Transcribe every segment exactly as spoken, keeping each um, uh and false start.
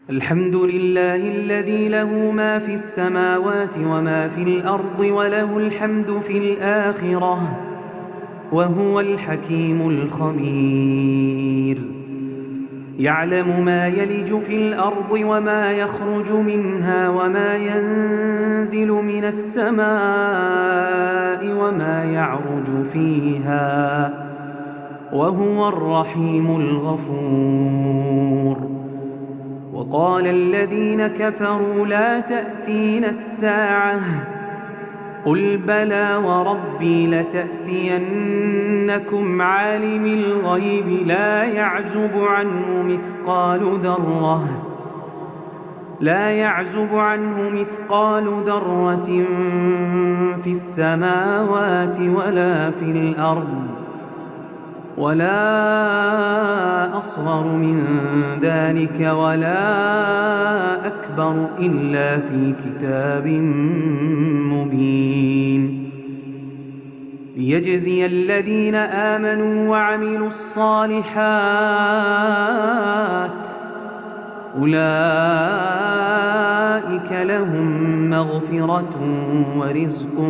الحمد لله الذي له ما في السماوات وما في الأرض وله الحمد في الآخرة وهو الحكيم الخبير. يعلم ما يلج في الأرض وما يخرج منها وما ينزل من السماء وما يعرج فيها وهو الرحيم الغفور. وقال الذين كفروا لا تأتينا الساعة قل بلى وربي لتأتينكم عالم الغيب لا يعزب عنه مثقال ذرة لا يعزب عنه مثقال ذرة في السماوات ولا في الأرض ولا أصغر من ذلك ولا أكبر إلا في كتاب مبين. ليجزي الذين آمنوا وعملوا الصالحات أولئك لهم مغفرة ورزق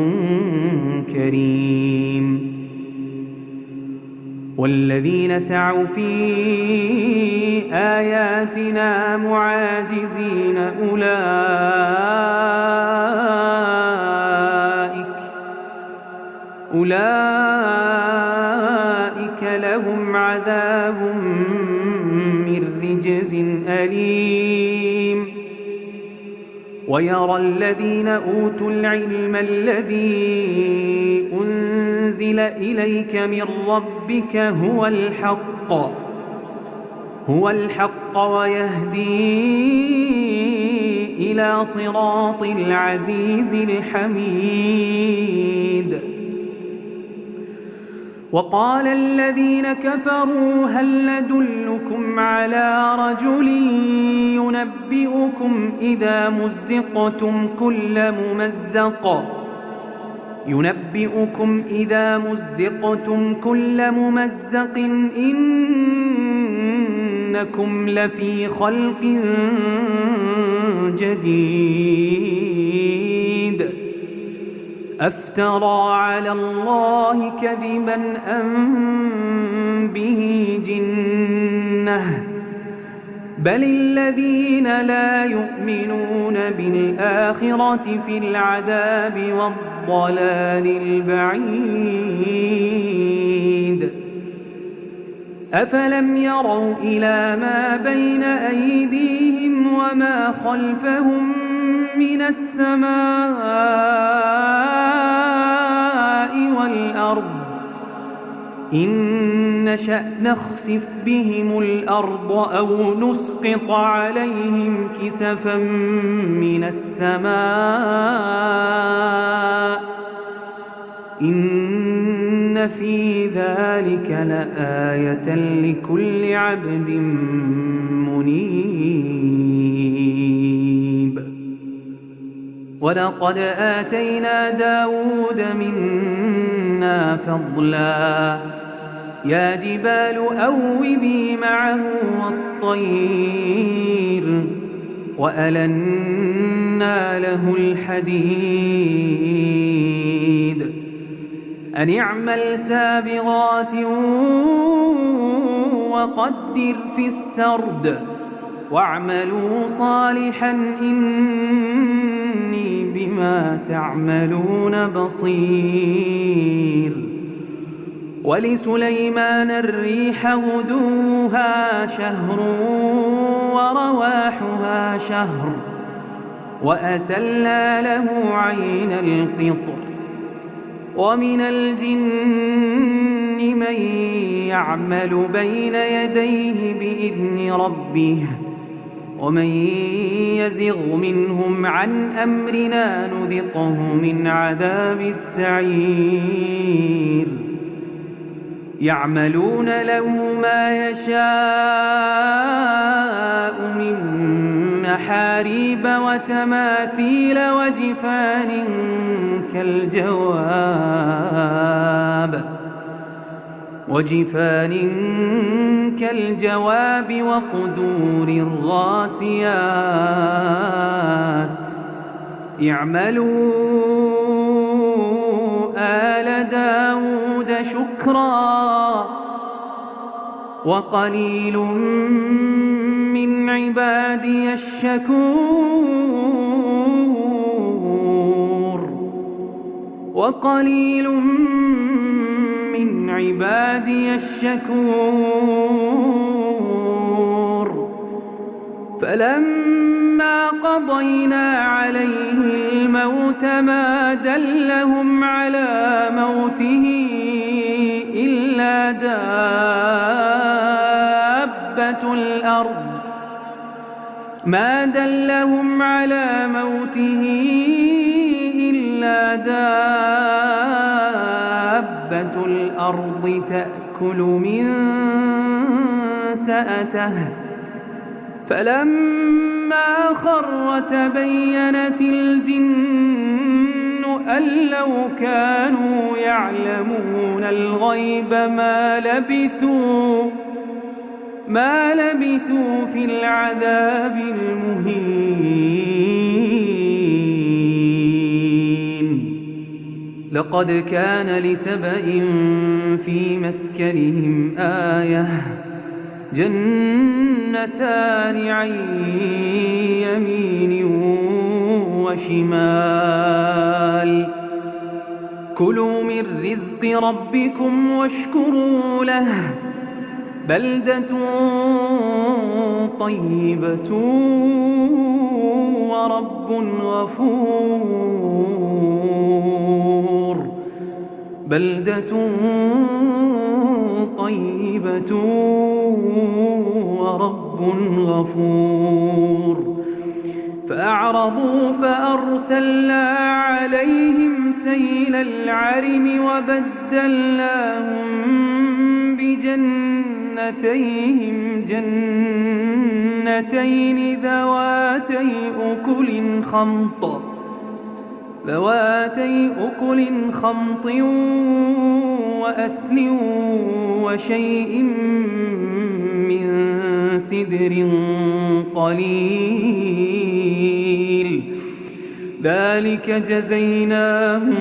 كريم. والذين سعوا في آياتنا معاجزين أولئك أولئك لهم عذاب من رجز أليم. ويرى الذين أوتوا العلم الذي أنزل إليك من ربك هو الحق هو الحق ويهدي إلى صراط العزيز الحميد. وقال الذين كفروا هل ندلكم على رجل ينبئكم إذا مزقتم كل ممزق ينبئكم إذا مزقتم كل ممزق إنكم لفي خلق جديد أفترى على الله كذبا أم به جنة بل الذين لا يؤمنون بالآخرة في العذاب والضلال البعيد. أفلم يروا إلى ما بين أيديهم وما خلفهم من السماء والأرض إن نشأ نخسف بهم الأرض أو نسقط عليهم كسفا من السماء إن في ذلك لآية لكل عبد منيب. ولقد آتينا داود منا فضلا يا جبال أوبي معه والطير وألنا له الحديد أن اعمل سابغات وقدر في السرد واعملوا صالحا إني بما تعملون بصير. ولسليمان الريح غدوها شهر ورواحها شهر وأسلنا له عين القطر. ومن الجن من يعمل بين يديه بإذن ربه ومن يزغ منهم عن أمرنا نذقه من عذاب السعير. يعملون له ما يشاء من محاريب وتماثيل وجفان كالجواب وجفان كالجواب وقدور الراسيات اعملوا آل داود شكرا وقليل من عبادي الشكور وقليل من عبادي الشكور فلما قضينا عليه الموت ما دلهم على موته إلا دابة الأرض ما دلهم على موته إلا دابة الأرض تأكل من سأته فلما خر تبينت الجن أن لو كانوا يعلمون الغيب ما لبثوا ما لبثوا في العذاب المهين لقد كان لسبإ في مسكنهم آية جنتان عن يمين وشمال كلوا من رزق ربكم واشكروا له بلدة طيبة ورب غفور بلدة طيبة ورب غفور فأعرضوا فأرسلنا عليهم سيل العرم وبدلناهم بجنتيهم جنتين ذواتي أكل خمط ذواتي أكل خمط وأثل وشيء من سدر قليل ذلك جزيناهم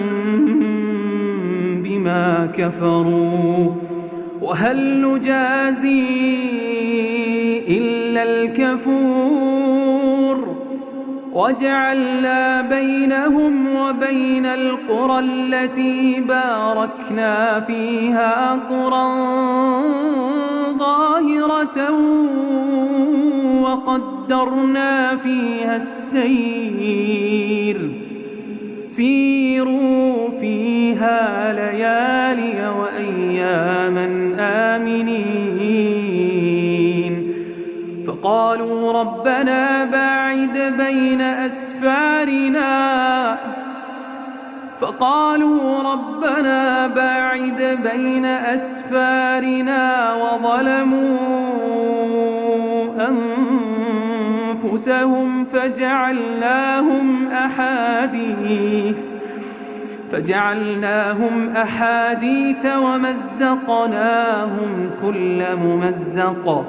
بما كفروا وهل نجازي إلا الكفور وجعلنا بينهم وبين القرى التي باركنا فيها قرى ظاهرة وقدرنا فيها السير سيروا فيها ليالي وأياما آمنين فقالوا ربنا باعد بين أسفارنا فقالوا ربنا باعد بين أسفارنا وظلموا أنفسهم فجعلناهم أحاديث فجعلناهم أحاديث ومزقناهم كل ممزق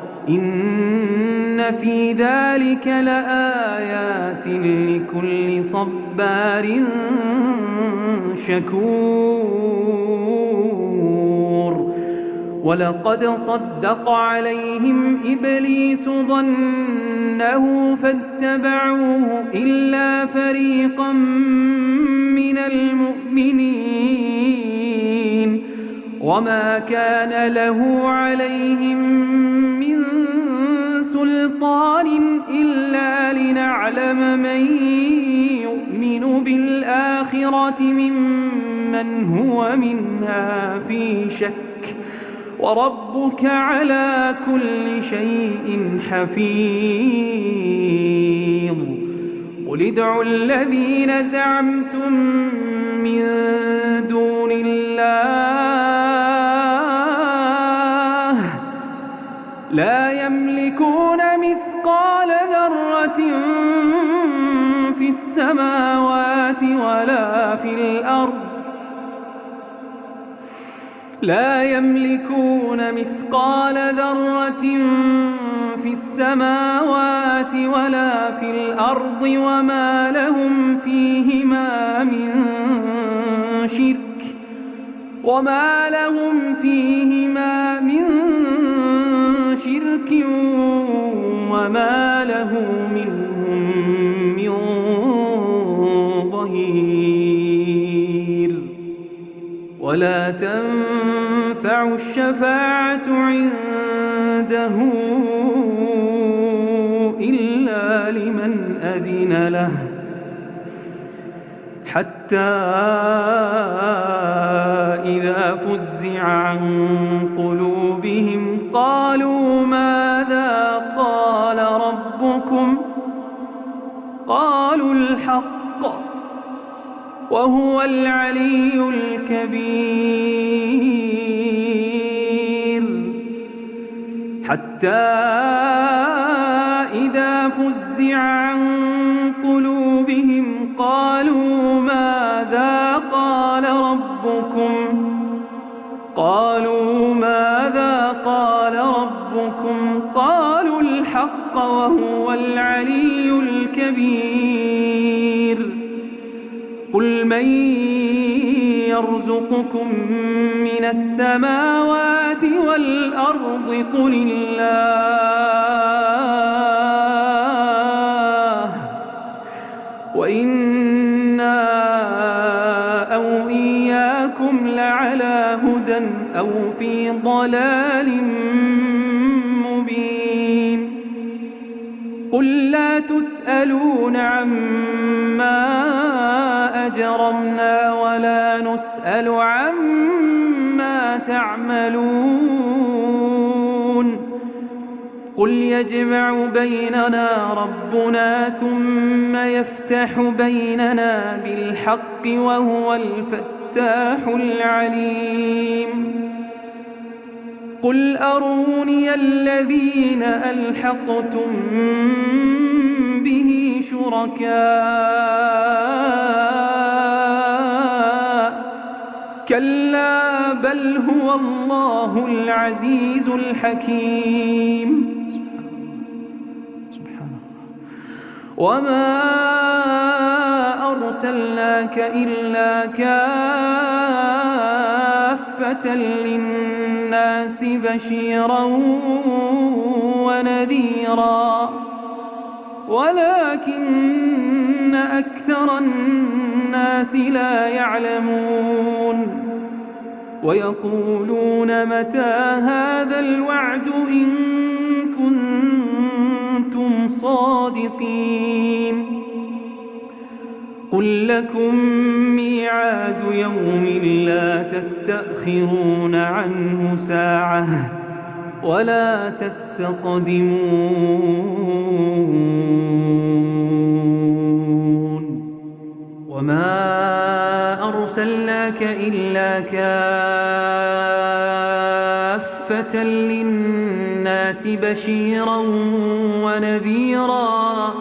إن في ذلك لآيات لكل صبار شكور ولقد صدق عليهم إبليس ظنه فاتبعوه إلا فريقا من المؤمنين وما كان له عليهم من سلطان إلا لنعلم من يؤمن بالآخرة ممن هو منها في شك وربك على كل شيء حفيظ قل ادعوا الذين زعمتم من دون الله لا يملكون مثقال ذرة في السماوات ولا في الأرض لا يملكون مثقال ذرة في السماوات ولا في الأرض وما لهم فيهما من شرك وما لهم فيهما من شرك وما له منهم من ظهير ولا تنفع الشفاعة عنده إلا لمن أذن له حتى إذا فزع عن قلوبهم قالوا ماذا قال ربكم قالوا الحق وهو العلي الكبير حتى إذا فزع عن قلوبهم قالوا ماذا قال ربكم قالوا ماذا قال ربكم قالوا الحق وهو العلي الكبير قل من يرزقكم من السماوات والأرض قل الله وإنا أو إياكم لعلى هدى أو في ضلال مبين قل لا تسألون عما أجرمنا ولا نسأل عما تعملون قل يجمع بيننا ربنا ثم يفتح بيننا بالحق وهو الفتاح العليم قل أروني الذين ألحقتم به شركاء كلا بل هو الله العزيز الحكيم وما أرسلناك إلا كافة للناس بشيرا ونذيرا ولكن أكثر الناس لا يعلمون ويقولون متى هذا الوعد إن كنتم صادقين قل لكم ميعاد يوم لا تستأخرون عنه ساعة ولا تستقدمون وما أرسلناك إلا كافة للناس بشيرا ونذيرا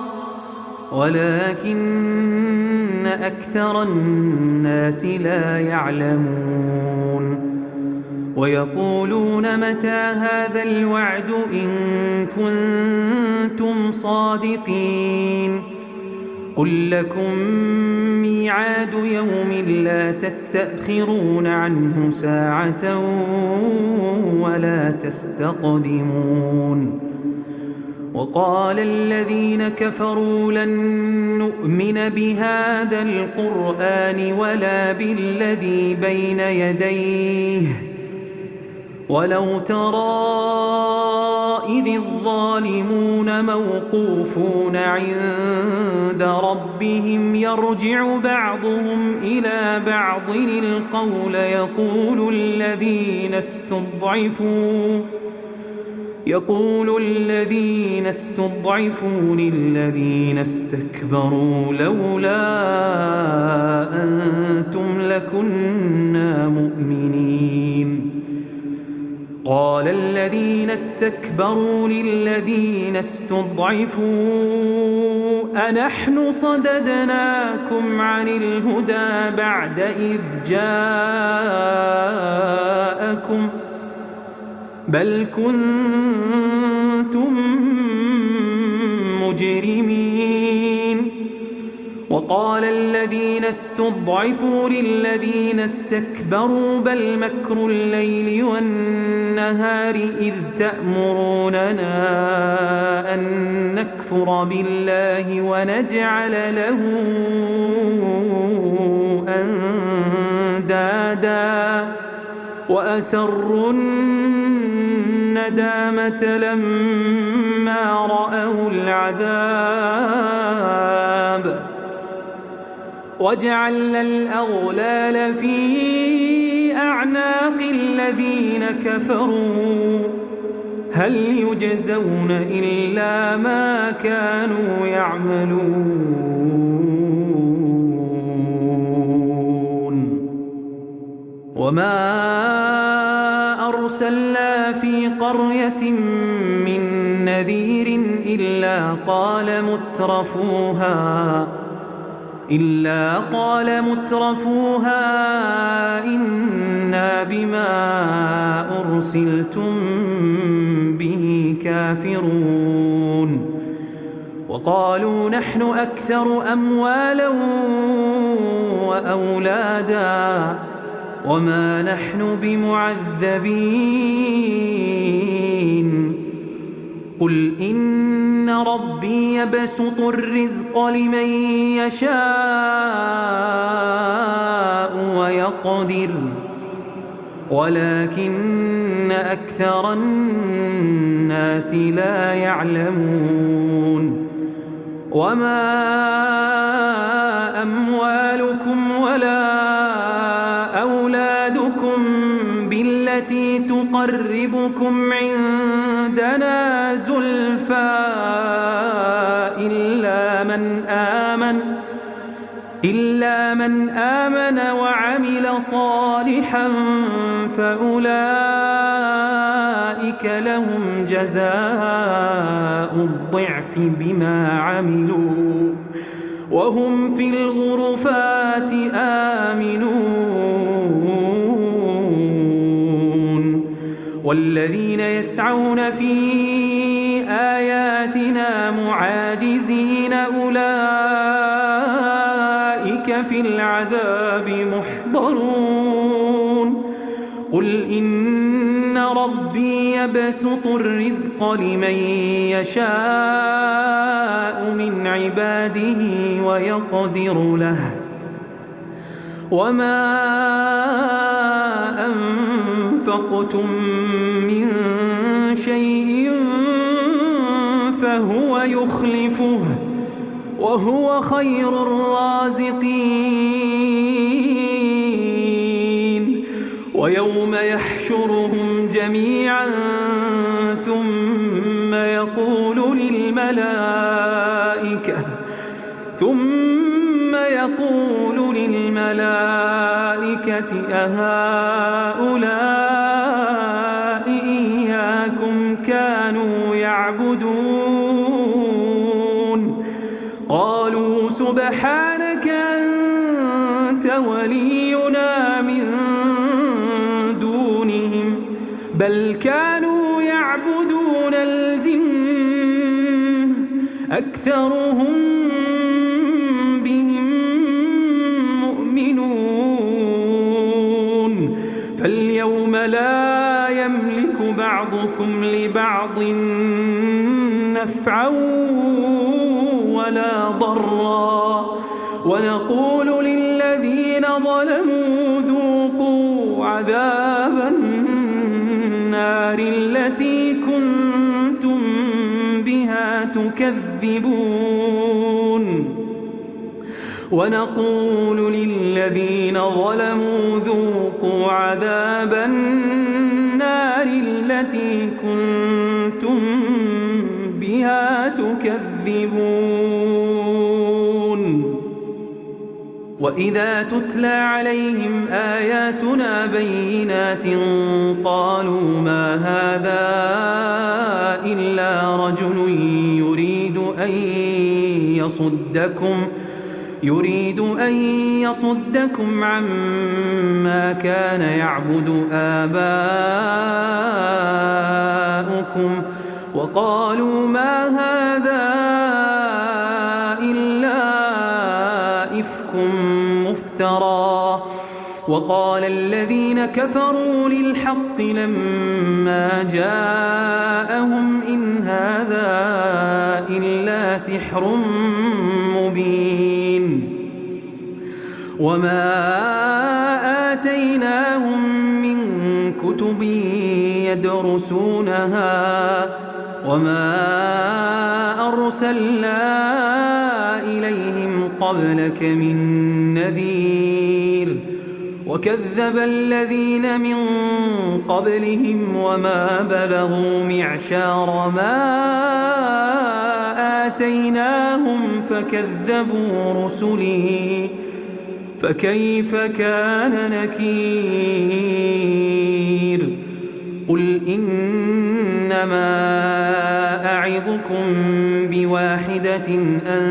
ولكن أكثر الناس لا يعلمون ويقولون متى هذا الوعد إن كنتم صادقين قل لكم ميعاد يوم لا تستأخرون عنه ساعة ولا تستقدمون وقال الذين كفروا لن نؤمن بهذا القرآن ولا بالذي بين يديه ولو ترى إذ الظالمون موقوفون عند ربهم يرجع بعضهم إلى بعض القول يقول الذين استضعفوا يقول الذين استضعفوا للذين استكبروا لولا أنتم لكنا مؤمنين قال الذين استكبروا للذين استضعفوا أنحن صددناكم عن الهدى بعد إذ جاءكم بل كنتم مجرمين وقال الذين استضعفوا للذين استكبروا بل مكر الليل والنهار إذ تأمروننا أن نكفر بالله ونجعل له أندادا وأسروا الندامة لما رأوا العذاب وجعلنا الأغلال في أعناق الذين كفروا هل يجزون إلا ما كانوا يعملون وما أرسلنا في قرية من نذير إلا قال مترفوها إلا قال مترفوها إنا بما أرسلتم به كافرون وقالوا نحن أكثر أموالا وأولادا وما نحن بمعذبين قل إن ربي يبسط الرزق لمن يشاء ويقدر ولكن أكثر الناس لا يعلمون وما أموالكم ولا أولادكم بالتي تقربكم عندنا زلفى إلا من آمن إلا من آمن وعمل صالحا فأولئك لهم جزاء الضعف بما عملوا وهم في الغرفات آمنون والذين يسعون في آياتنا معاجزين أولئك في العذاب محضرون قل إن ربي يبسط الرزق لمن يشاء من عباده ويقدر له وما أنفقتم من شيء فهو يخلفه وهو خير الرازقين ويوم يحشرهم جميعا ثم يقول للملائكة ثم يقول للملائكة أهؤلاء إياكم كانوا يعبدون قالوا سبحانك أنت ولينا من دونهم بل كانوا يعبدون الجن أكثرهم بهم مؤمنون فاليوم لا يملك بعضكم لبعض نفعا ولا ضرا ونقول للذين ظلموا ذوقوا عذاب النار التي كنتم بها تكذبون ونقول للذين ظلموا ذوقوا عذاب النار التي كنتم بها تكذبون وإذا تتلى عليهم آياتنا بينات قالوا ما هذا إلا رجل يريد أن يصدكم يريد أن يصدكم عما كان يعبد آباؤكم وقالوا ما هذا إلا إفك مفترى وقال الذين كفروا للحق لما جاءهم إن هذا إلا سحر مبين وما آتيناهم من كتب يدرسونها وما أرسلنا إليهم قبلك من نذير وكذب الذين من قبلهم وما بلغوا معشار ما آتيناهم فكذبوا رسلي فكيف كان نكير قل إنما أعظكم بواحدة أن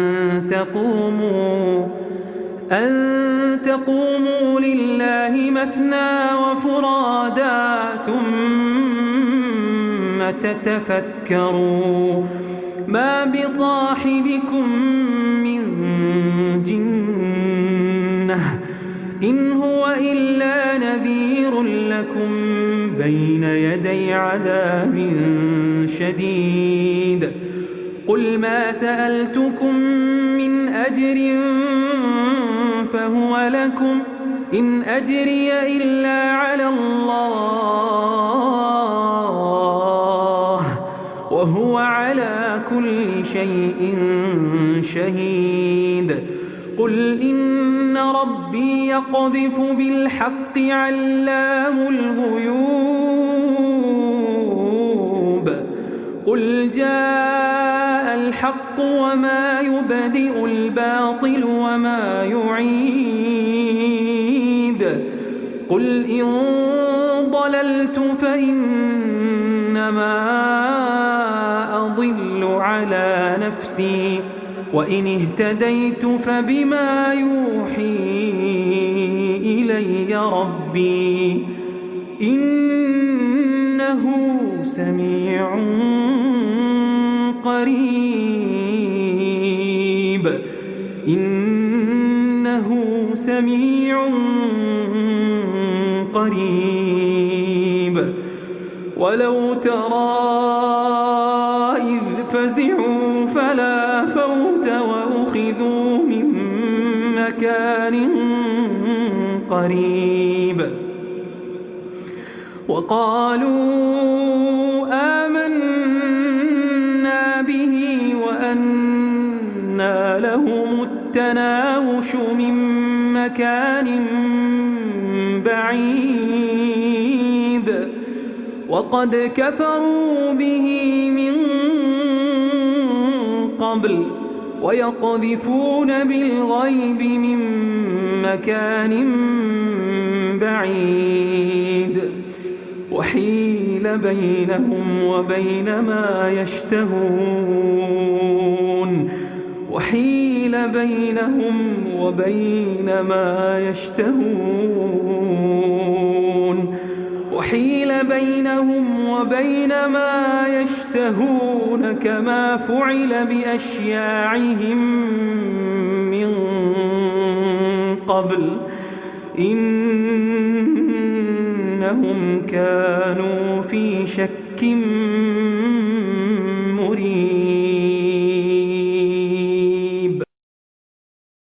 تقوموا أن تقوموا لله مثنى وفرادا ثم تتفكروا ما بصاحبكم من جنة إن هو إلا نذير لكم بين يدي عذاب شديد قل ما سألتكم من أجر فهو لكم إن أجري إلا على الله وهو على كل شيء شهيد قل إن ربي يقذف بالحق علام الغيوب قل جاء الحق وما يبدئ الباطل وما يعيد قل إن ضللت فإنما أضل على نفسي وإن اهتديت فبما يوحي إلي ربي إنه سميع قريب إنه سميع قريب ولو ترى إذ فزعوا فلا فوت وأخذوا من مكان قريب وقالوا آمنا به وأنى لهم التناوش من مكان بعيد وقد كفروا به من قبل ويقذفون بالغيب من مكان بعيد وحيل بينهم وبين ما يشتهون وحيل بينهم وبين ما يشتهون وحيل بينهم وبين ما يشتهون كما فعل بأشياعهم من قبل إنهم كانوا في شك